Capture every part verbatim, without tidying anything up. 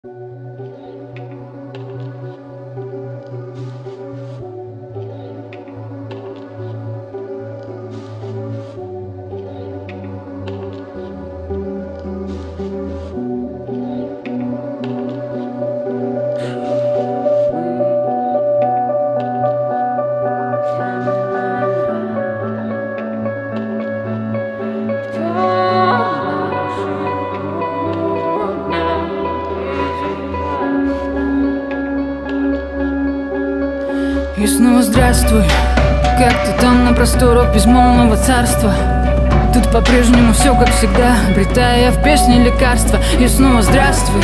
И снова здравствуй, как ты там на просторах безмолвного царства? Тут по-прежнему все как всегда, обретая я в песне лекарства. И снова здравствуй.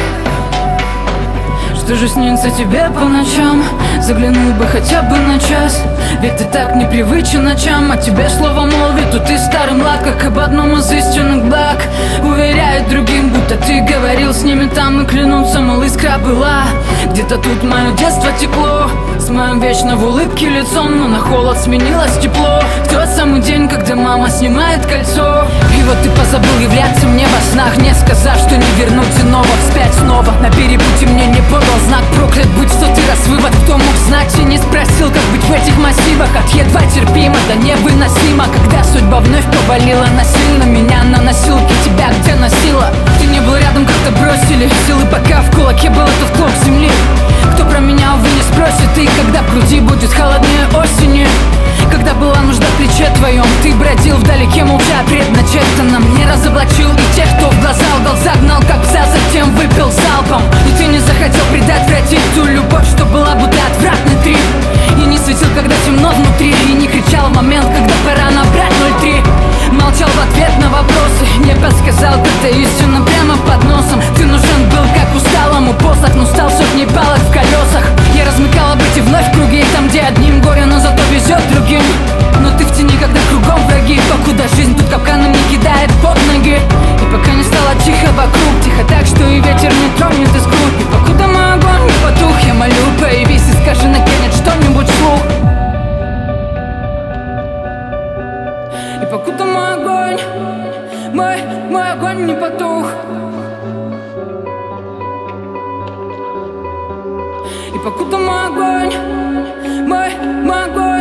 Что же снится тебе по ночам? Заглянул бы хотя бы на час, ведь ты так непривычен ночам. А тебе слово молвит, тут и старый млад, как об одном из истинных благ. Уверяет другим, будто ты говорил с ними там, и клянутся, мол, искра была. Где-то тут мое детство текло, с моим вечно в улыбке лицом, но на холод сменилось тепло. В тот самый день, когда мама снимает кольцо. И вот ты позабыл являться мне во снах, не сказав, что не вернуть иного вспять снова. На перепуте мне не подал знак, проклят будь в сотый раз вывод. Кто мог знать и не спросил, как быть в этих массивах? От едва терпимо до невыносимо, когда судьба вновь повалила насильно меня на носилки. Тебя где носила? Ты не был рядом, как-то бросили силы, пока в кулаке был этот клок земли. Кто про меня, увы, не спросит. И когда в груди будет холоднее осенью, когда была нужда в плече твоем, ты бродил вдалеке, молча предначертанном. Не разоблачил и тех, кто в глаза угол загнал, как пса, затем выпил залпом. И ты не захотел предотвратить ту любовь, что была будто отвратный трип. И не светил, когда темно внутри, и не кричал в момент, когда пора набрать ноль три. Молчал в ответ на вопросы, не подсказал, как-то истинно прямо под носом. Ты нужен был, как усталому посох, но стал сотней палок в колесах. Я размыкал обрыти вновь в круги, там, где одним горе, но зато везет другим. Но ты в тени, когда кругом враги, покуда жизнь тут капканом не кидает под ноги. И пока не стало тихо вокруг, тихо так, что и ветер не тронет искру. И покуда мой огонь не потух, я молю, появись и скажи наконец что-нибудь вслух. И покуда мой огонь, мой, мой огонь не потух. И покуда мой огонь, мой, мой огонь